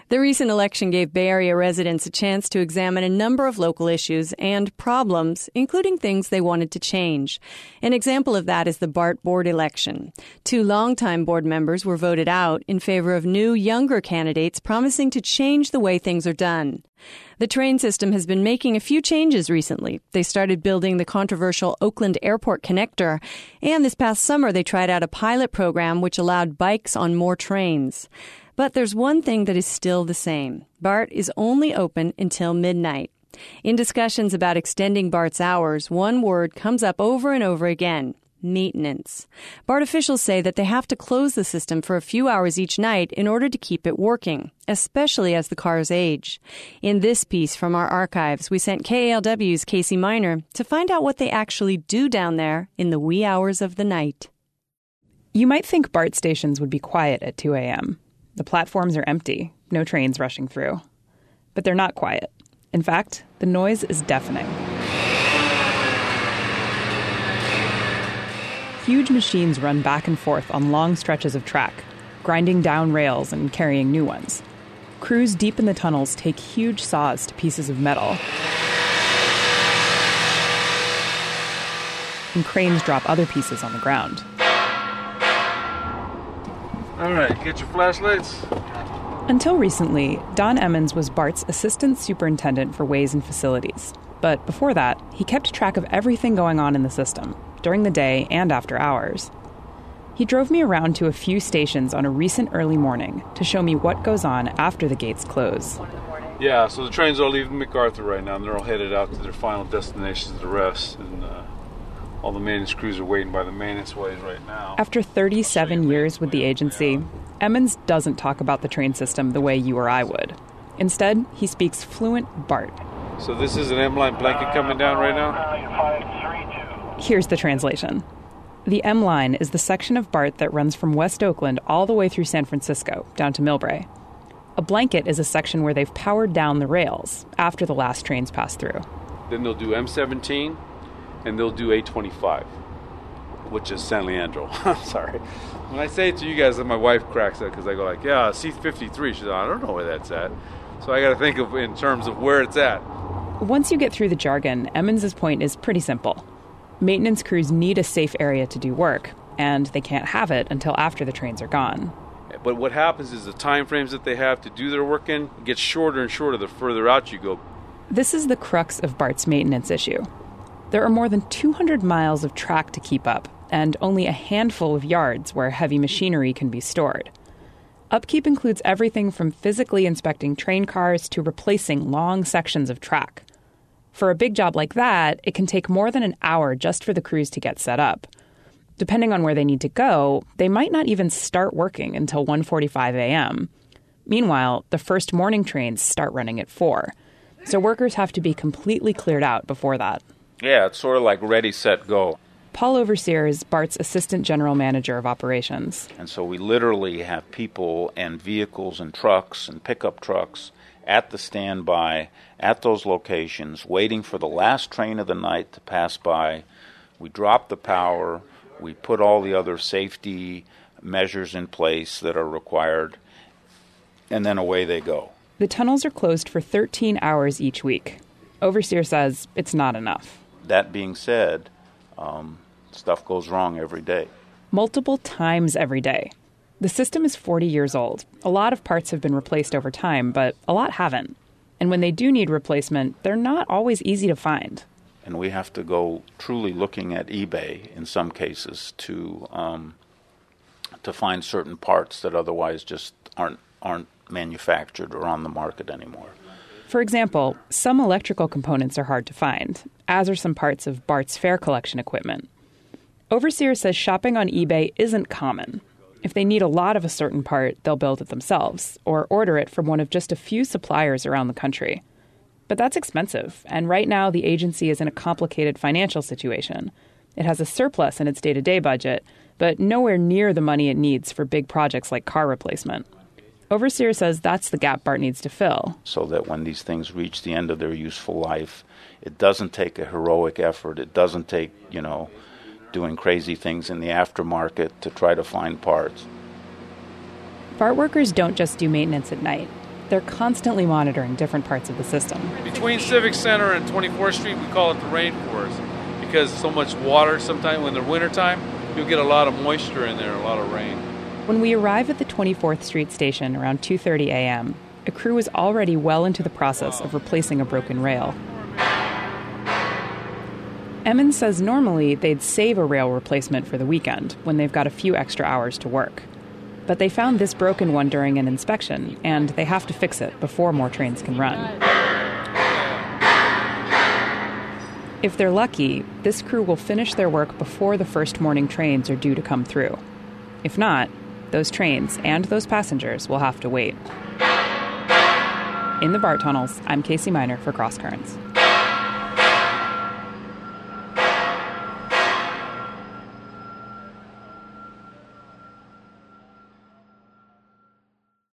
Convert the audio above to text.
The recent election gave Bay Area residents a chance to examine a number of local issues and problems, including things they wanted to change. An example of that is the BART board election. 2 longtime board members were voted out in favor of new, younger candidates promising to change the way things are done. The train system has been making a few changes recently. They started building the controversial Oakland Airport Connector, and this past summer they tried out a pilot program which allowed bikes on more trains. But there's one thing that is still the same. BART is only open until midnight. In discussions about extending BART's hours, one word comes up over and over again: maintenance. BART officials say that they have to close the system for a few hours each night in order to keep it working, especially as the cars age. In this piece from our archives, we sent KALW's Casey Miner to find out what they actually do down there in the wee hours of the night. You might think BART stations would be quiet at 2 a.m. The platforms are empty, no trains rushing through. But they're not quiet. In fact, the noise is deafening. Huge machines run back and forth on long stretches of track, grinding down rails and carrying new ones. Crews deep in the tunnels take huge saws to pieces of metal. And cranes drop other pieces on the ground. All right, get your flashlights. Until recently, Don Emmons was BART's assistant superintendent for ways and facilities. But before that, he kept track of everything going on in the system, during the day and after hours. He drove me around to a few stations on a recent early morning to show me what goes on after the gates close. Yeah, so the trains are leaving MacArthur right now, and they're all headed out to their final destinations to rest. And all the maintenance crews are waiting by the maintenance ways right now. After 37 years with the agency, Emmons doesn't talk about the train system the way you or I would. Instead, he speaks fluent BART. So this is an M-line blanket coming down right now? Here's the translation. The M-line is the section of BART that runs from West Oakland all the way through San Francisco, down to Millbrae. A blanket is a section where they've powered down the rails after the last trains pass through. Then they'll do M17, and they'll do A25, which is San Leandro. I'm sorry. When I say it to you guys, my wife cracks up because I go like, yeah, C-53. She's like, I don't know where that's at. So I got to think of in terms of where it's at. Once you get through the jargon, Emmons' point is pretty simple. Maintenance crews need a safe area to do work, and they can't have it until after the trains are gone. But what happens is the time frames that they have to do their work in gets shorter and shorter the further out you go. This is the crux of BART's maintenance issue. There are more than 200 miles of track to keep up, and only a handful of yards where heavy machinery can be stored. Upkeep includes everything from physically inspecting train cars to replacing long sections of track. For a big job like that, it can take more than an hour just for the crews to get set up. Depending on where they need to go, they might not even start working until 1:45 a.m. Meanwhile, the first morning trains start running at 4, so workers have to be completely cleared out before that. Yeah, it's sort of like ready, set, go. Paul Overseer is BART's assistant general manager of operations. And so we literally have people and vehicles and trucks and pickup trucks at the standby at those locations, waiting for the last train of the night to pass by. We drop the power. We put all the other safety measures in place that are required, and then away they go. The tunnels are closed for 13 hours each week. Overseer says it's not enough. That being said, stuff goes wrong every day. Multiple times every day. The system is 40 years old. A lot of parts have been replaced over time, but a lot haven't. And when they do need replacement, they're not always easy to find. And we have to go truly looking at eBay in some cases to find certain parts that otherwise just aren't manufactured or on the market anymore. For example, some electrical components are hard to find, as are some parts of BART's fare collection equipment. Overseer says shopping on eBay isn't common. If they need a lot of a certain part, they'll build it themselves or order it from one of just a few suppliers around the country. But that's expensive, and right now the agency is in a complicated financial situation. It has a surplus in its day-to-day budget, but nowhere near the money it needs for big projects like car replacement. Overseer says that's the gap BART needs to fill. So that when these things reach the end of their useful life, it doesn't take a heroic effort. It doesn't take, doing crazy things in the aftermarket to try to find parts. BART workers don't just do maintenance at night. They're constantly monitoring different parts of the system. Between Civic Center and 24th Street, we call it the rainforest because so much water. Sometimes when the wintertime, you'll get a lot of moisture in there, a lot of rain. When we arrive at the 24th Street station around 2:30 a.m., a crew is already well into the process of replacing a broken rail. Emmons says normally they'd save a rail replacement for the weekend when they've got a few extra hours to work. But they found this broken one during an inspection, and they have to fix it before more trains can run. If they're lucky, this crew will finish their work before the first morning trains are due to come through. If not, those trains and those passengers will have to wait. In the BART tunnels, I'm Casey Miner for Cross Currents.